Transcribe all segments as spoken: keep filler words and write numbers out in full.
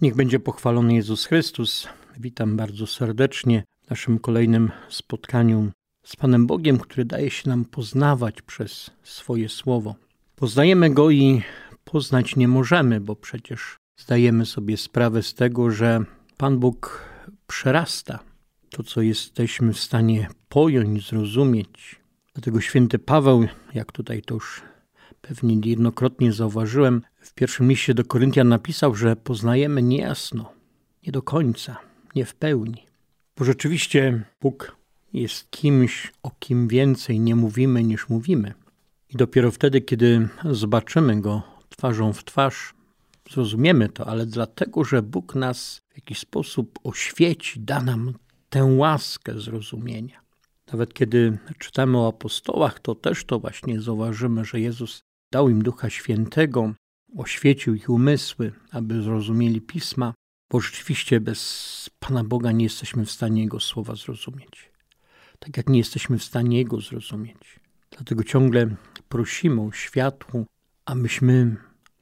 Niech będzie pochwalony Jezus Chrystus. Witam bardzo serdecznie w naszym kolejnym spotkaniu z Panem Bogiem, który daje się nam poznawać przez swoje słowo. Poznajemy Go i poznać nie możemy, bo przecież zdajemy sobie sprawę z tego, że Pan Bóg przerasta to, co jesteśmy w stanie pojąć, zrozumieć. Dlatego święty Paweł, jak tutaj to już pewnie niejednokrotnie zauważyłem, w pierwszym liście do Koryntian napisał, że poznajemy niejasno, nie do końca, nie w pełni. Bo rzeczywiście Bóg jest kimś, o kim więcej nie mówimy niż mówimy. I dopiero wtedy, kiedy zobaczymy Go twarzą w twarz, zrozumiemy to, ale dlatego, że Bóg nas w jakiś sposób oświeci, da nam tę łaskę zrozumienia. Nawet kiedy czytamy o apostołach, to też to właśnie zauważymy, że Jezus dał im Ducha Świętego, oświecił ich umysły, aby zrozumieli Pisma, bo rzeczywiście bez Pana Boga nie jesteśmy w stanie Jego słowa zrozumieć. Tak jak nie jesteśmy w stanie Jego zrozumieć. Dlatego ciągle prosimy o światło, abyśmy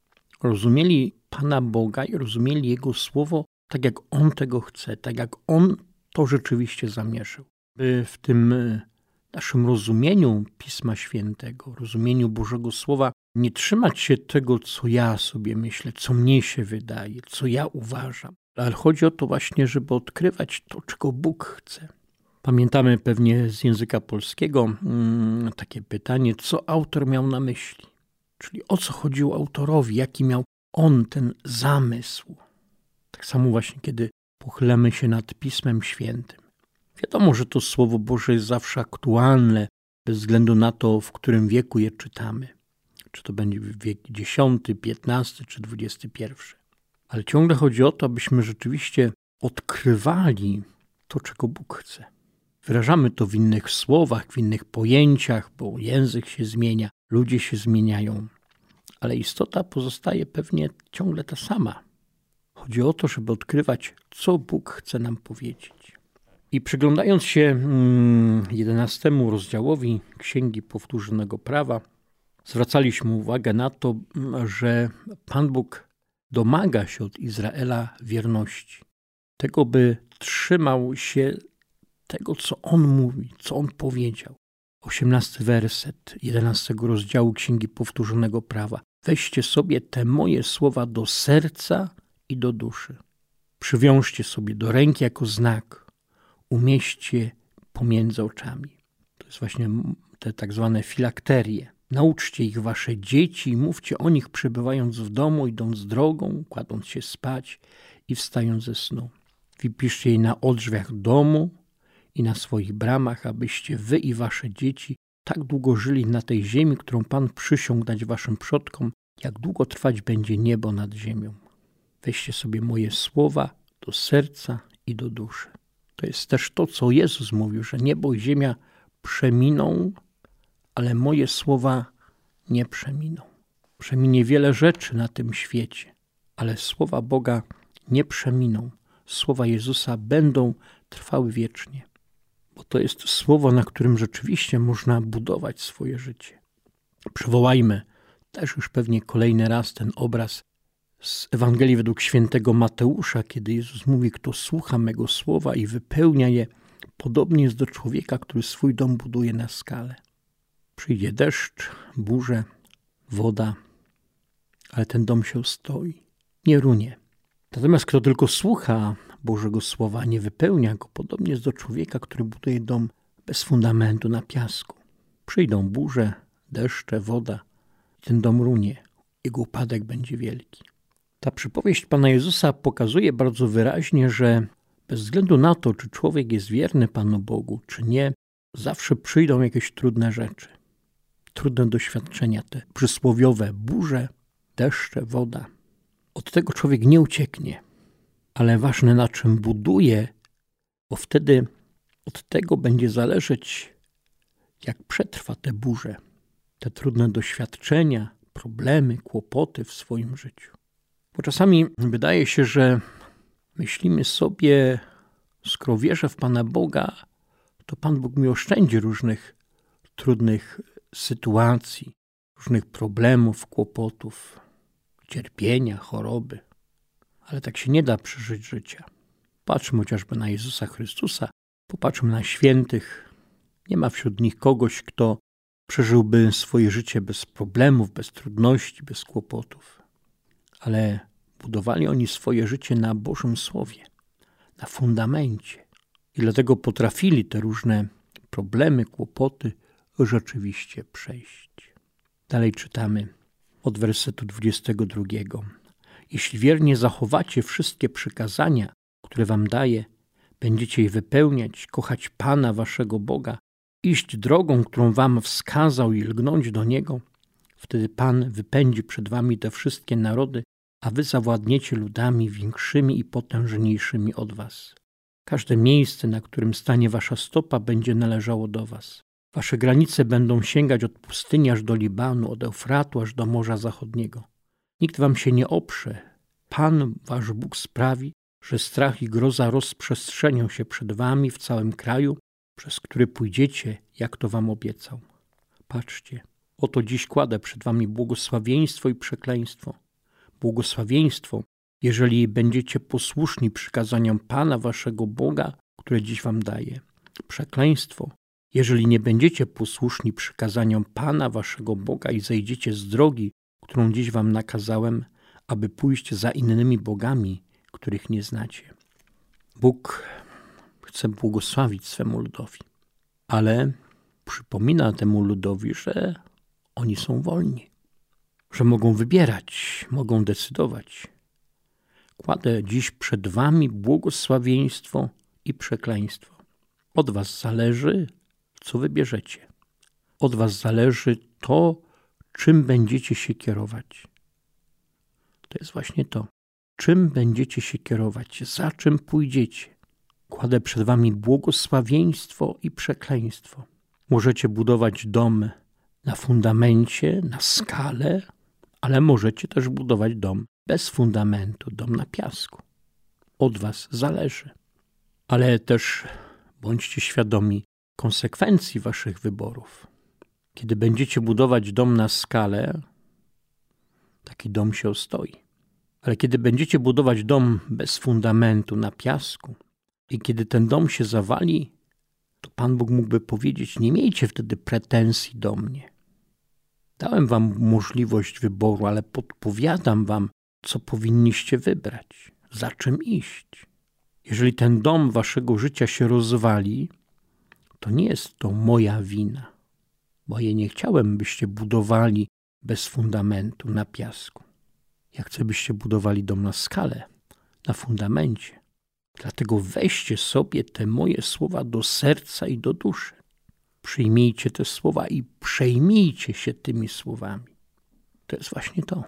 rozumieli Pana Boga i rozumieli Jego słowo tak, jak On tego chce, tak jak On to rzeczywiście zamierzył. By w tym naszym rozumieniu Pisma Świętego, rozumieniu Bożego Słowa, nie trzymać się tego, co ja sobie myślę, co mnie się wydaje, co ja uważam. Ale chodzi o to właśnie, żeby odkrywać to, czego Bóg chce. Pamiętamy pewnie z języka polskiego hmm, takie pytanie, co autor miał na myśli. Czyli o co chodziło autorowi, jaki miał on ten zamysł. Tak samo właśnie, kiedy pochylamy się nad Pismem Świętym. Wiadomo, że to Słowo Boże jest zawsze aktualne, bez względu na to, w którym wieku je czytamy. Czy to będzie wiek dziesiąty, piętnasty czy dwudziesty pierwszy. Ale ciągle chodzi o to, abyśmy rzeczywiście odkrywali to, czego Bóg chce. Wyrażamy to w innych słowach, w innych pojęciach, bo język się zmienia, ludzie się zmieniają. Ale istota pozostaje pewnie ciągle ta sama. Chodzi o to, żeby odkrywać, co Bóg chce nam powiedzieć. I przyglądając się jedenastemu rozdziałowi Księgi Powtórzonego Prawa, zwracaliśmy uwagę na to, że Pan Bóg domaga się od Izraela wierności. Tego, by trzymał się tego, co On mówi, co On powiedział. osiemnasty werset jedenastego rozdziału Księgi Powtórzonego Prawa. Weźcie sobie te moje słowa do serca i do duszy. Przywiążcie sobie do ręki jako znak. Umieśćcie pomiędzy oczami. To jest właśnie te tak zwane filakterie. Nauczcie ich wasze dzieci i mówcie o nich przebywając w domu, idąc drogą, kładąc się spać i wstając ze snu. Wypiszcie je na odrzwiach domu i na swoich bramach, abyście wy i wasze dzieci tak długo żyli na tej ziemi, którą Pan przysiągł dać waszym przodkom, jak długo trwać będzie niebo nad ziemią. Weźcie sobie moje słowa do serca i do duszy. To jest też to, co Jezus mówił, że niebo i ziemia przeminą, ale moje słowa nie przeminą. Przeminie wiele rzeczy na tym świecie, ale słowa Boga nie przeminą. Słowa Jezusa będą trwały wiecznie. Bo to jest słowo, na którym rzeczywiście można budować swoje życie. Przywołajmy też już pewnie kolejny raz ten obraz z Ewangelii według świętego Mateusza, kiedy Jezus mówi, kto słucha mego słowa i wypełnia je, podobnie jest do człowieka, który swój dom buduje na skale. Przyjdzie deszcz, burze, woda, ale ten dom się stoi, nie runie. Natomiast kto tylko słucha Bożego Słowa, nie wypełnia go, podobnie jest do człowieka, który buduje dom bez fundamentu na piasku. Przyjdą burze, deszcze, woda i ten dom runie. Jego upadek będzie wielki. Ta przypowieść Pana Jezusa pokazuje bardzo wyraźnie, że bez względu na to, czy człowiek jest wierny Panu Bogu, czy nie, zawsze przyjdą jakieś trudne rzeczy. Trudne doświadczenia, te przysłowiowe burze, deszcze, woda. Od tego człowiek nie ucieknie, ale ważne na czym buduje, bo wtedy od tego będzie zależeć, jak przetrwa te burze, te trudne doświadczenia, problemy, kłopoty w swoim życiu. Bo czasami wydaje się, że myślimy sobie, skoro wierzę w Pana Boga, to Pan Bóg mi oszczędzi różnych trudnych sytuacji, różnych problemów, kłopotów, cierpienia, choroby. Ale tak się nie da przeżyć życia. Patrzmy chociażby na Jezusa Chrystusa, popatrzmy na świętych. Nie ma wśród nich kogoś, kto przeżyłby swoje życie bez problemów, bez trudności, bez kłopotów. Ale budowali oni swoje życie na Bożym Słowie, na fundamencie. I dlatego potrafili te różne problemy, kłopoty rzeczywiście przejść. Dalej czytamy od wersetu dwudziestego drugiego. Jeśli wiernie zachowacie wszystkie przykazania, które wam daję, będziecie je wypełniać, kochać Pana waszego Boga, iść drogą, którą wam wskazał i lgnąć do Niego, wtedy Pan wypędzi przed wami te wszystkie narody, a wy zawładniecie ludami większymi i potężniejszymi od was. Każde miejsce, na którym stanie wasza stopa, będzie należało do was. Wasze granice będą sięgać od pustyni aż do Libanu, od Eufratu aż do Morza Zachodniego. Nikt wam się nie oprze. Pan, wasz Bóg, sprawi, że strach i groza rozprzestrzenią się przed wami w całym kraju, przez który pójdziecie, jak to wam obiecał. Patrzcie, oto dziś kładę przed wami błogosławieństwo i przekleństwo. Błogosławieństwo, jeżeli będziecie posłuszni przykazaniom Pana waszego Boga, które dziś wam daję. Przekleństwo, jeżeli nie będziecie posłuszni przykazaniom Pana waszego Boga i zejdziecie z drogi, którą dziś wam nakazałem, aby pójść za innymi bogami, których nie znacie. Bóg chce błogosławić swemu ludowi, ale przypomina temu ludowi, że oni są wolni, że mogą wybierać, mogą decydować. Kładę dziś przed wami błogosławieństwo i przekleństwo. Od was zależy, co wybierzecie. Od was zależy to, czym będziecie się kierować. To jest właśnie to. Czym będziecie się kierować? Za czym pójdziecie? Kładę przed wami błogosławieństwo i przekleństwo. Możecie budować dom na fundamencie, na skale, ale możecie też budować dom bez fundamentu, dom na piasku. Od was zależy. Ale też bądźcie świadomi konsekwencji waszych wyborów. Kiedy będziecie budować dom na skalę, taki dom się ostoi. Ale kiedy będziecie budować dom bez fundamentu, na piasku, i kiedy ten dom się zawali, to Pan Bóg mógłby powiedzieć: nie miejcie wtedy pretensji do mnie. Dałem wam możliwość wyboru, ale podpowiadam wam, co powinniście wybrać, za czym iść. Jeżeli ten dom waszego życia się rozwali, to nie jest to moja wina, bo ja nie chciałem, byście budowali bez fundamentu, na piasku. Ja chcę, byście budowali dom na skale, na fundamencie. Dlatego weźcie sobie te moje słowa do serca i do duszy. Przyjmijcie te słowa i przejmijcie się tymi słowami. To jest właśnie to.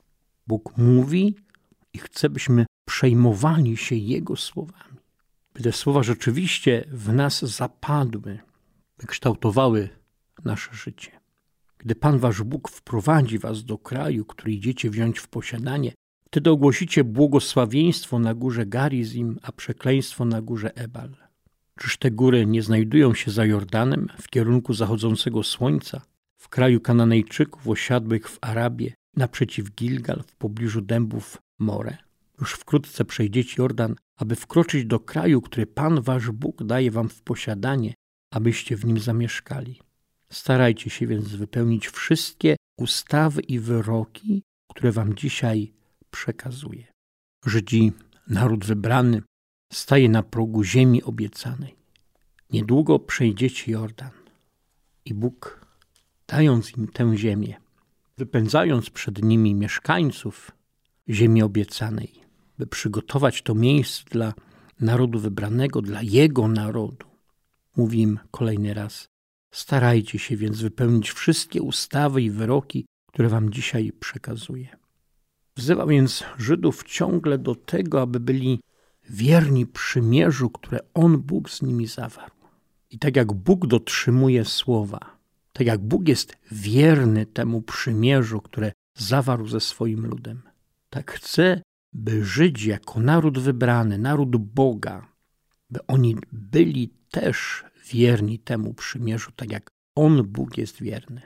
Bóg mówi i chce, byśmy przejmowali się Jego słowami. By te słowa rzeczywiście w nas zapadły, by kształtowały nasze życie. Gdy Pan wasz Bóg wprowadzi was do kraju, który idziecie wziąć w posiadanie, wtedy ogłosicie błogosławieństwo na górze Garizim, a przekleństwo na górze Ebal. Czyż te góry nie znajdują się za Jordanem, w kierunku zachodzącego słońca, w kraju Kananejczyków osiadłych w Arabie, naprzeciw Gilgal, w pobliżu dębów More? Już wkrótce przejdziecie Jordan, aby wkroczyć do kraju, który Pan wasz Bóg daje wam w posiadanie, abyście w nim zamieszkali. Starajcie się więc wypełnić wszystkie ustawy i wyroki, które wam dzisiaj przekazuję. Żydzi, naród wybrany, staje na progu ziemi obiecanej. Niedługo przejdziecie Jordan i Bóg, dając im tę ziemię, wypędzając przed nimi mieszkańców ziemi obiecanej, by przygotować to miejsce dla narodu wybranego, dla Jego narodu, mówi im kolejny raz: starajcie się więc wypełnić wszystkie ustawy i wyroki, które wam dzisiaj przekazuję. Wzywa więc Żydów ciągle do tego, aby byli wierni przymierzu, które On, Bóg, z nimi zawarł. I tak jak Bóg dotrzymuje słowa, tak jak Bóg jest wierny temu przymierzu, które zawarł ze swoim ludem, tak chce, by Żydzi jako naród wybrany, naród Boga, by oni byli też wierni temu przymierzu, tak jak On, Bóg, jest wierny.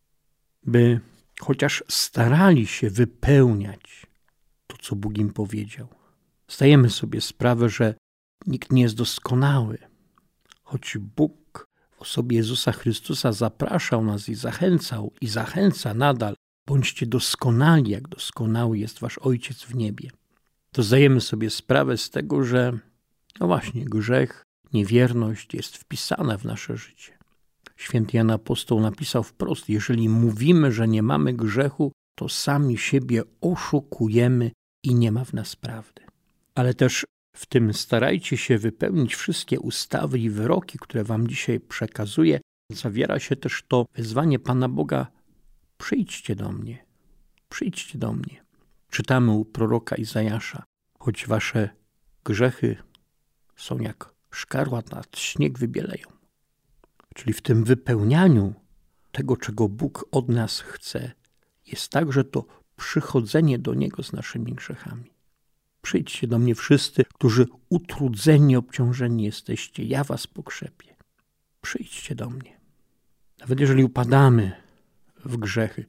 By chociaż starali się wypełniać to, co Bóg im powiedział. Zdajemy sobie sprawę, że nikt nie jest doskonały, choć Bóg w osobie Jezusa Chrystusa zapraszał nas i zachęcał i zachęca nadal. Bądźcie doskonali, jak doskonały jest wasz Ojciec w niebie. To zdajemy sobie sprawę z tego, że no właśnie grzech, niewierność jest wpisana w nasze życie. Święty Jan Apostoł napisał wprost: jeżeli mówimy, że nie mamy grzechu, to sami siebie oszukujemy i nie ma w nas prawdy. Ale też w tym starajcie się wypełnić wszystkie ustawy i wyroki, które wam dzisiaj przekazuję. Zawiera się też to wezwanie Pana Boga: przyjdźcie do mnie, przyjdźcie do mnie. Czytamy u proroka Izajasza: choć wasze grzechy są jak szkarłat, śnieg wybieleją. Czyli w tym wypełnianiu tego, czego Bóg od nas chce, jest także to przychodzenie do Niego z naszymi grzechami. Przyjdźcie do mnie wszyscy, którzy utrudzeni, obciążeni jesteście, ja was pokrzepię. Przyjdźcie do mnie. Nawet jeżeli upadamy w grzechy,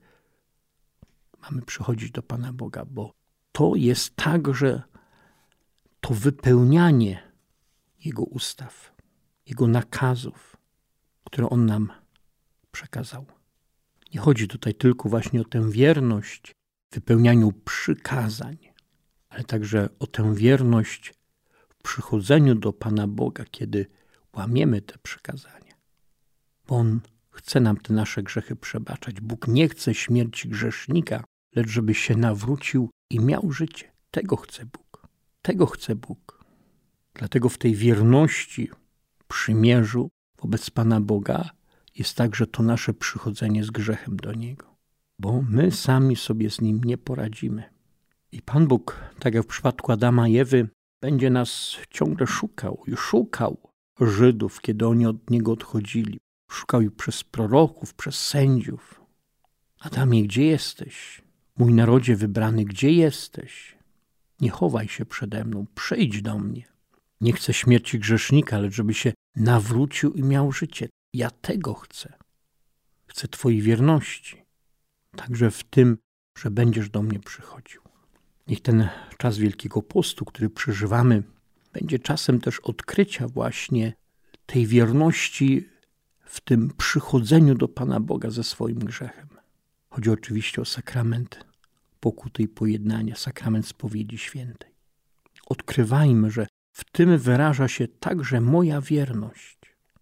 mamy przychodzić do Pana Boga, bo to jest także to wypełnianie Jego ustaw, Jego nakazów, które On nam przekazał. Nie chodzi tutaj tylko właśnie o tę wierność w wypełnianiu przykazań, ale także o tę wierność w przychodzeniu do Pana Boga, kiedy łamiemy te przykazania. Bo On chce nam te nasze grzechy przebaczać. Bóg nie chce śmierci grzesznika, lecz żeby się nawrócił i miał życie. Tego chce Bóg. Tego chce Bóg. Dlatego w tej wierności, przymierzu wobec Pana Boga jest także to nasze przychodzenie z grzechem do Niego. Bo my sami sobie z Nim nie poradzimy. I Pan Bóg, tak jak w przypadku Adama i Ewy, będzie nas ciągle szukał i szukał Żydów, kiedy oni od Niego odchodzili. Szukał ich przez proroków, przez sędziów. Adamie, gdzie jesteś? Mój narodzie wybrany, gdzie jesteś? Nie chowaj się przede mną, przyjdź do mnie. Nie chcę śmierci grzesznika, lecz żeby się nawrócił i miał życie. Ja tego chcę. Chcę Twojej wierności. Także w tym, że będziesz do mnie przychodził. Niech ten czas Wielkiego Postu, który przeżywamy, będzie czasem też odkrycia właśnie tej wierności w tym przychodzeniu do Pana Boga ze swoim grzechem. Chodzi oczywiście o sakrament pokuty i pojednania, sakrament spowiedzi świętej. Odkrywajmy, że w tym wyraża się także moja wierność.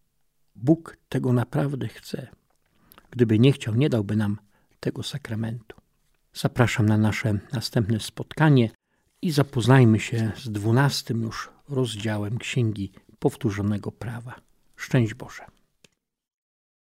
Bóg tego naprawdę chce. Gdyby nie chciał, nie dałby nam tego sakramentu. Zapraszam na nasze następne spotkanie i zapoznajmy się z dwunastym już rozdziałem Księgi Powtórzonego Prawa. Szczęść Boże.